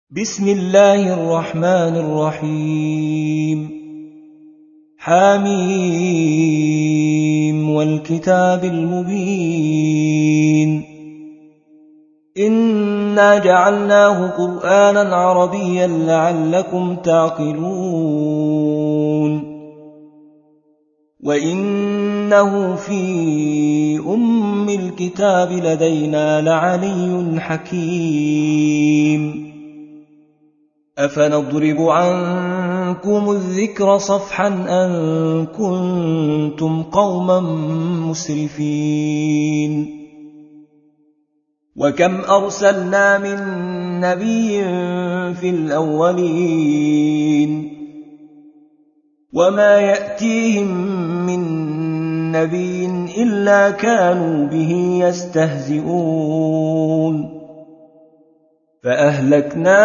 بسم الله الرحمن الرحيم حميم والكتاب المبين إنا جعلناه قرآنا عربيا لعلكم تعقلون وإنه في أم الكتاب لدينا لعلي حكيم أفنضرب عنكم الذكر صفحا أن كنتم قوما مسرفين وكم أرسلنا من نبي في الأولين وما يأتيهم من نبي إلا كانوا به يستهزئون فأهلكنا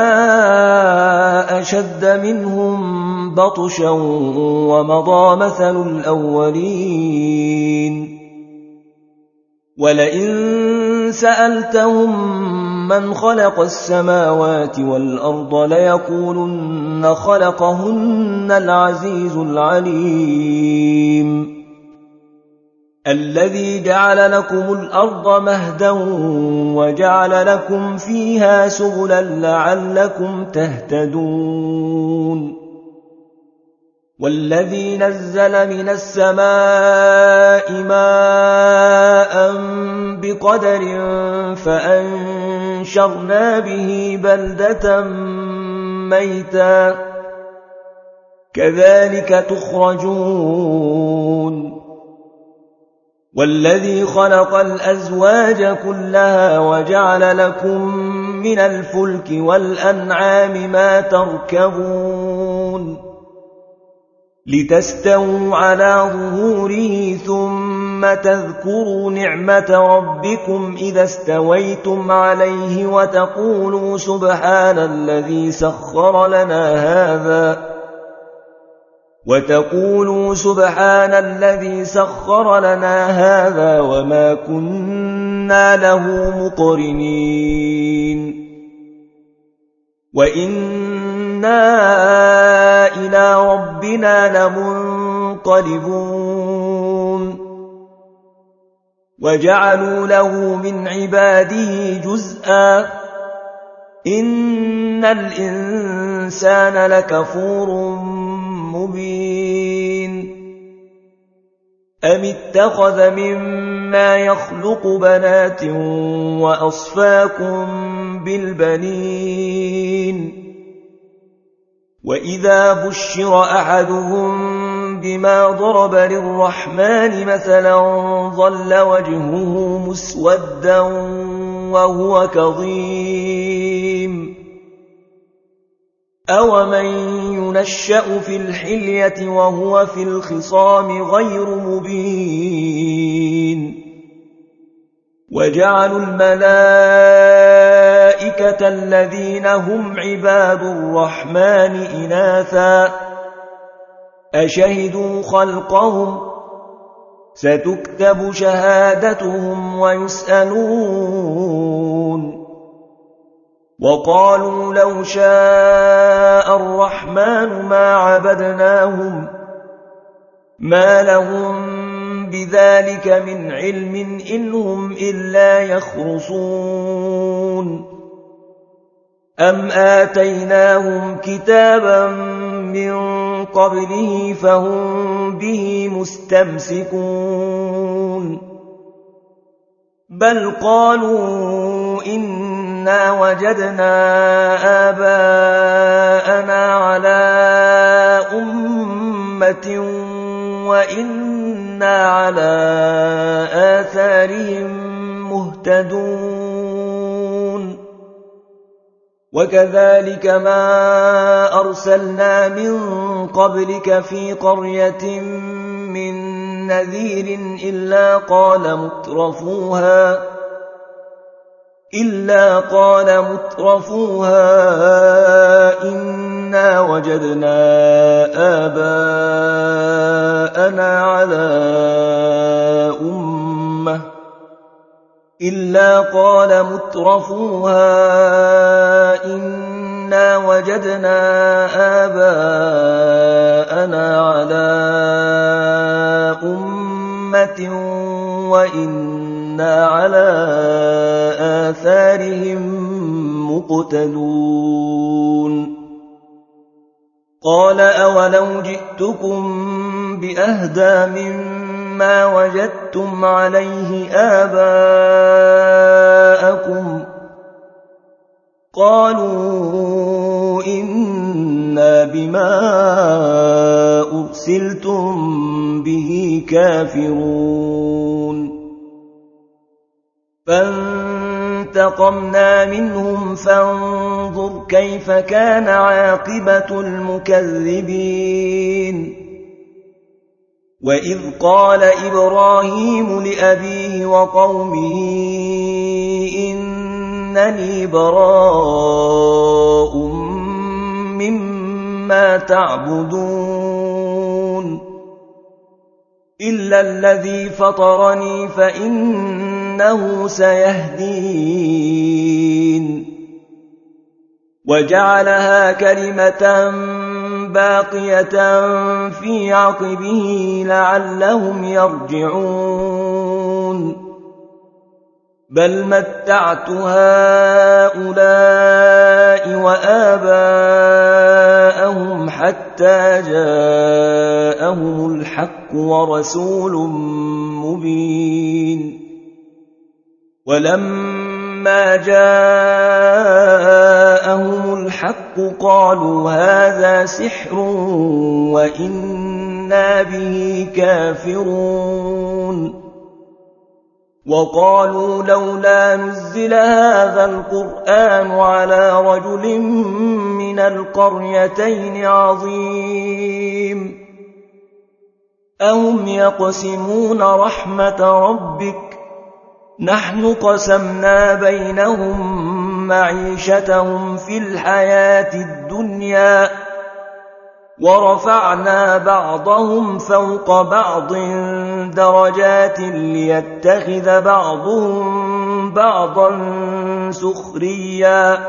أشد منهم بطشا ومضى مثل الأولين ولئن سألتهم من خلق السماوات والأرض ليقولن خلقهن العزيز العليم الذي جعل لكم الأرض مهدا وجعل لكم فيها سبلا لعلكم تهتدون والذي نزل من السماء ماء بقدر فأنشرنا به بلدة ميتا كذلك تخرجون والذي خلق الأزواج كلها وجعل لكم من الفلك والأنعام ما تركبون لتستووا على ظهوره ثم تذكروا نعمة ربكم إذا استويتم عليه وتقولوا سبحان الذي سخر لنا هذا وما كنا له مقرنين وإنا إلى ربنا لمنقلبون وجعلوا له من عباده جزءا إن الإنسان لكفور مبين أم اتخذ مما يخلق بنات وأصفاكم بالبنين وإذا بشر أحدهم بما ضرب للرحمن مثلا ظل وجهه مسودا وهو كظيم أومن ينشأ في الحلية وهو في الخصام غير مبين وجعلوا الملائكة الذين هم عباد الرحمن إناثا أشهدوا خلقهم ستكتب شهادتهم ويسألون وقالوا لو شاء الرحمن ما عبدناهم ما لهم بذلك من علم إنهم إلا يخرصون أم آتيناهم كتابا من قبله فهم به مستمسكون بل قالوا إنا وجدنا آباءنا على أمة وإنا على آثارهم مهتدون وكذلك ما أرسلنا من قبلك في قرية من نذير إلا قال مترفوها إنا وجدنا آباءنا على أمة إلا قال مترفوها إنا وجدنا آباءنا على أمة وإنا على آثارهم مقتدون قال أولو جئتكم بأهدى مما وجدتم عليه آباءكم قالوا إنا بما أرسلتم به كافرون فانتقمنا منهم فانظر كيف كان عاقبة المكذبين وإذ قال إبراهيم لأبيه وقومه إنني براء مما تعبدون إلا الذي فطرني فإنه سيهدين وجعلها كلمة باقية في عقبه لعلهم يرجعون بل متعت هؤلاء وآباءهم حتى جاءهم الحق ورسول مبين ولما جاءهم الحق قالوا هذا سحر وإنا به كافرون وقالوا لولا نزل هذا القرآن على رجل من القريتين عظيم أهم يقسمون رحمة ربك نحن قسمنا بينهم معيشتهم في الحياة الدنيا ورفعنا بعضهم فوق بعض درجات ليتخذ بعضهم بعضا سخريا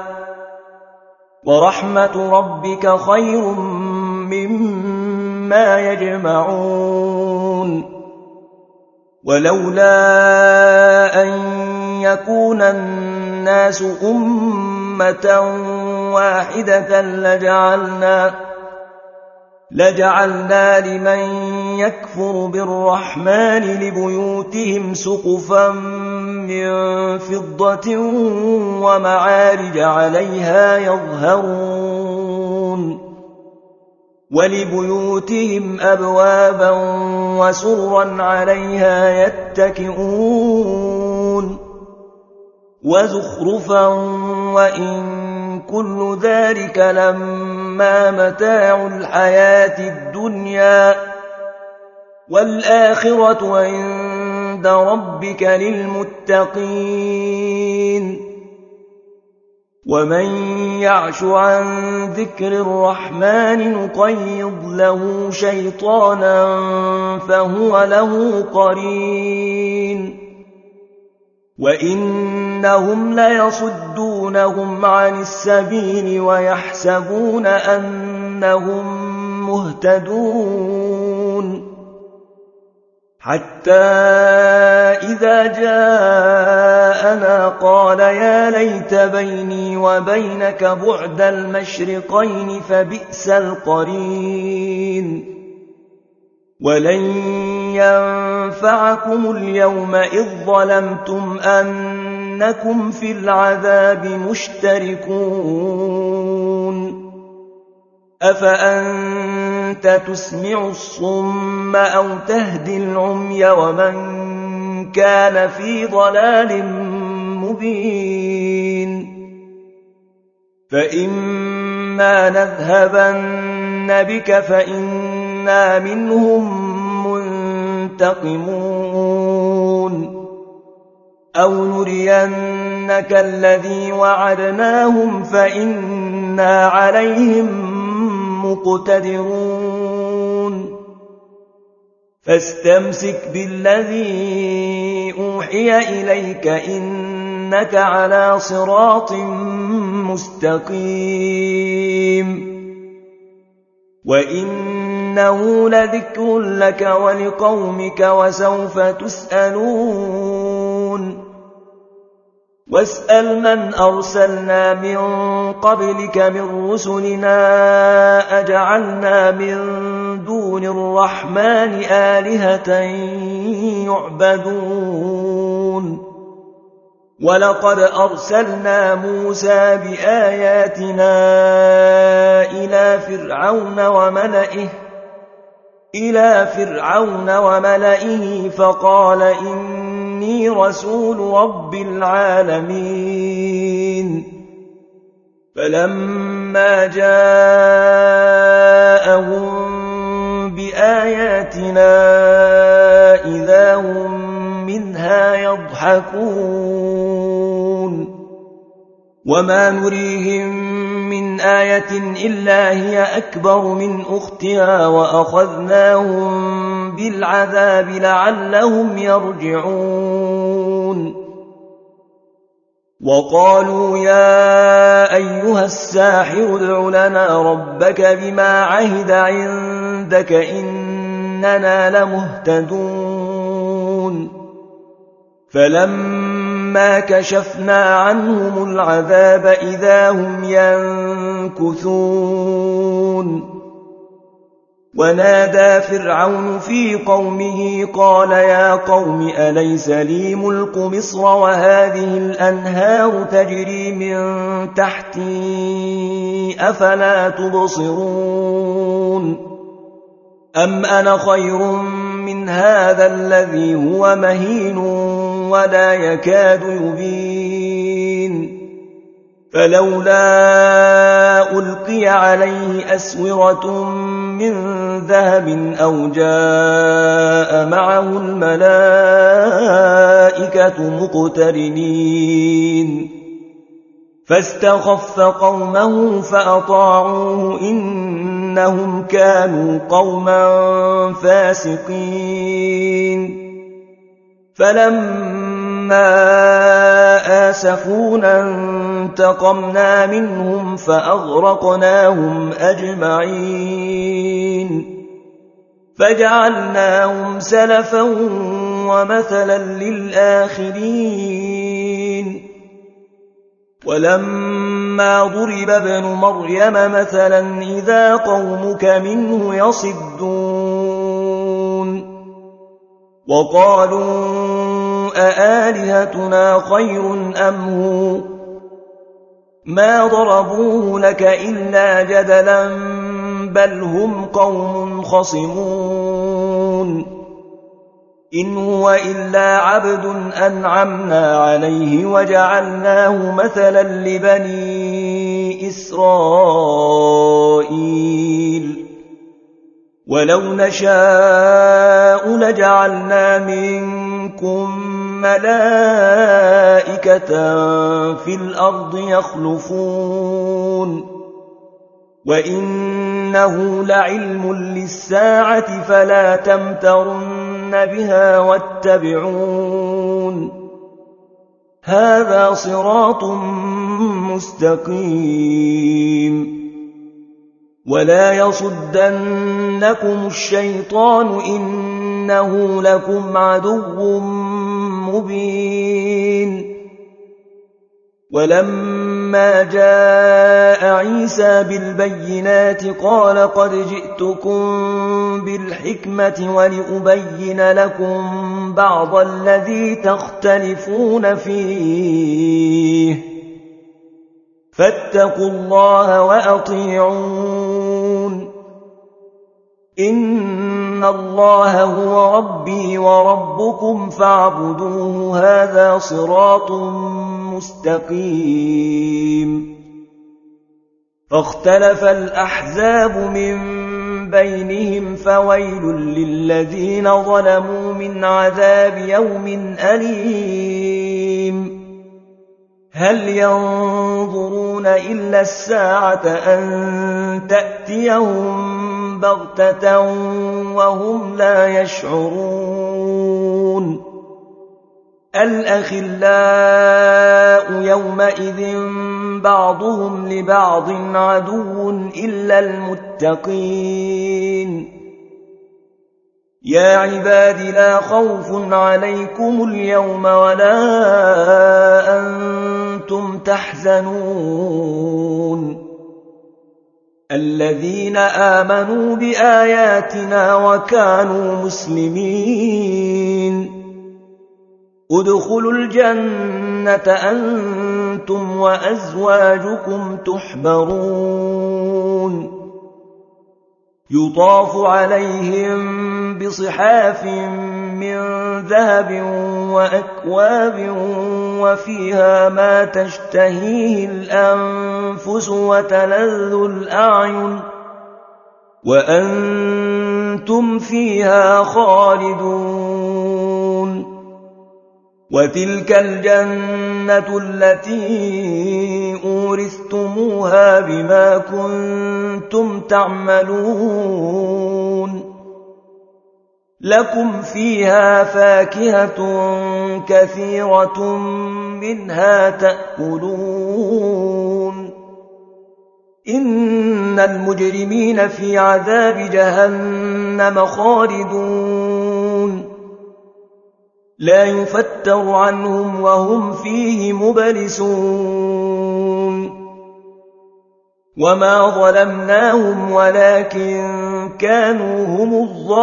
ورحمة ربك خير مما يجمعون ولولا أن يكون الناس أمة واحدة لجعلنا لمن يكفر بالرحمن لبيوتهم سقفا من فضة ومعارج عليها يظهرون ولبيوتهم أبوابا وسرا عليها يتكئون وزخرفا وإن كل ذلك لما متاع الحياة الدنيا والآخرة عند ربك للمتقين ومن يعش عن ذكر الرحمن نقيض له شيطانا فهو له قرين وإنهم ليصدونهم عن السبيل ويحسبون أنهم مهتدون حتى إذا جاءنا قال يا ليت بيني وبينك بعد المشرقين فبئس القرين ولن ينفعكم اليوم إذ ظلمتم أنكم في العذاب مشتركون أفأنت تسمع الصم أو تهدي العمي ومن كان في ضلال مبين فإما نذهبن بك فإنا منهم منتقمون أو نرينك الذي وعدناهم فإنا عليهم مقتدرون فاستمسك بالذي أوحي إليك إنك إنك على صراط مستقيم وإنه لذكر لك ولقومك وسوف تسألون واسأل من أرسلنا من قبلك من رسلنا أجعلنا من دون الرحمن آلهة يعبدون ولقد أرسلنا موسى بآياتنا إلى فرعون وملئه فقال إني رسول رب العالمين فلما جاءهم بآياتنا إذا هم منها يضحكون وما نريهم من آية إلا هي أكبر من أختها وأخذناهم بالعذاب لعلهم يرجعون وقالوا يا أيها الساحر ادع لنا ربك بما عهد عندك إننا لمهتدون فلما كشفنا عنهم العذاب إذا هم ينكثون ونادى فرعون في قومه قال يا قوم أليس لي ملك مصر وهذه الأنهار تجري من تحتي أفلا تبصرون أم أنا خير من هذا الذي هو مهين ولا يكاد يبين فلولا ألقي عليه أسورة من ذهب أو جاء معه الملائكة مقترنين فاستخف قومه فأطاعوه إنهم كانوا قوما فاسقين فلما آسفونا انتقمنا منهم فأغرقناهم أجمعين فجعلناهم سلفا ومثلا للآخرين ولما ضرب ابن مريم مثلا إذا قومك منه يصدون وقالوا أآلهتنا خير أم هو ما ضربوه لك إلا جدلا بل هم قوم خصمون إن هو إلا عبد أنعمنا عليه وجعلناه مثلا لبني إسرائيل ولو نشاء لجعلنا منكم ملائكة في الأرض يخلفون وإنه لعلم للساعة فلا تمترن بها واتبعون هذا صراط مستقيم ولا يصدنكم الشيطان إنه لكم عدو مبين ولما جاء عيسى بالبينات قال قد جئتكم بالحكمة ولأبين لكم بعض الذي تختلفون فيه فاتقوا الله وأطيعون إن الله هو ربي وربكم فاعبدوه هذا صراط مستقيم فاختلف الأحزاب من بينهم فويل للذين ظلموا من عذاب يوم أليم هل ينظرون إلا الساعة أن تأتيهم بغتة وهم لا يشعرون الأخلاء يومئذ بعضهم لبعض عدو إلا المتقين يا عباد لا خوف عليكم اليوم ولا أنتم تحزنون الذين آمنوا بآياتنا وكانوا مسلمين ادخلوا الجنة أنتم وأزواجكم تحبرون يطاف عليهم بصحاف من ذهب وأكواب وفيها ما تشتهيه الأنفس وتلذ الأعين وأنتم فيها خالدون وتلك الجنة التي أورثتموها بما كنتم تعملون لكم فيها فاكهة كثيرة منها تأكلون إن المجرمين في عذاب جهنم خالدون لا يفتر عنهم وهم فيه مبلسون وما ظلمناهم ولكن كانوا هم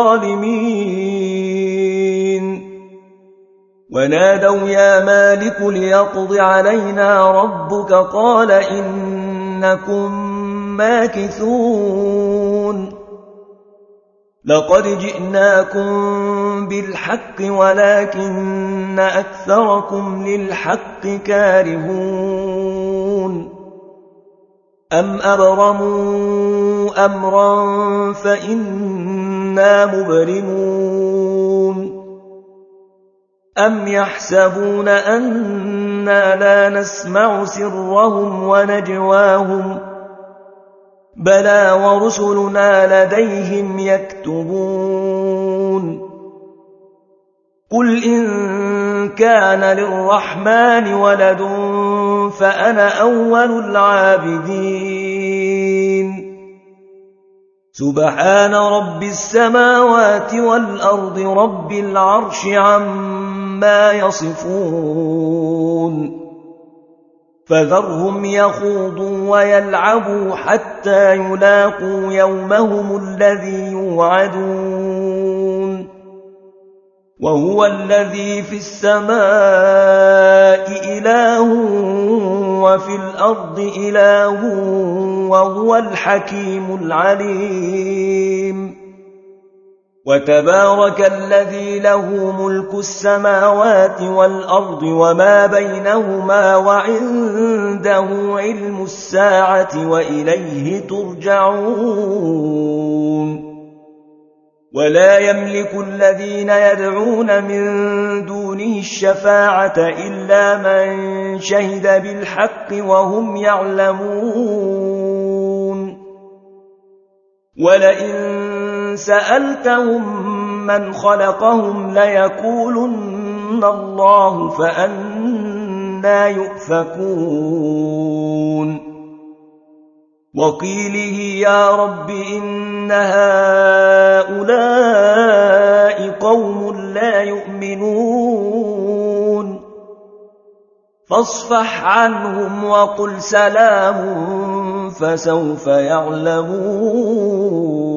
الظالمين ونادوا يا مالك ليقض علينا ربك قال إنكم ماكثون لقد جئناكم بالحق ولكن أكثركم للحق كارهون أم أبرموا أمرا فإنا مبرمون أم يحسبون أنا لا نسمع سرهم ونجواهم بلى ورسلنا لديهم يكتبون قل إن كان للرحمن ولد فأنا أول العابدين سبحان رب السماوات والأرض رب العرش عما يصفون فذرهم يخوضوا ويلعبوا حتى يلاقوا يومهم الذي يوعدون وهو الذي في السماء إله وفي الأرض إله وهو الحكيم العليم وتبارك الذي له ملك السماوات والأرض وما بينهما وعنده علم الساعة وإليه ترجعون ولا يملك الذين يدعون من دونه الشفاعة إلا من شهد بالحق وهم يعلمون ولئن سألتهم من خلقهم ليقولن الله فأنى يؤفكون وقيله يا رب إن هؤلاء قوم لا يؤمنون فاصفح عنهم وقل سلام فسوف يعلمون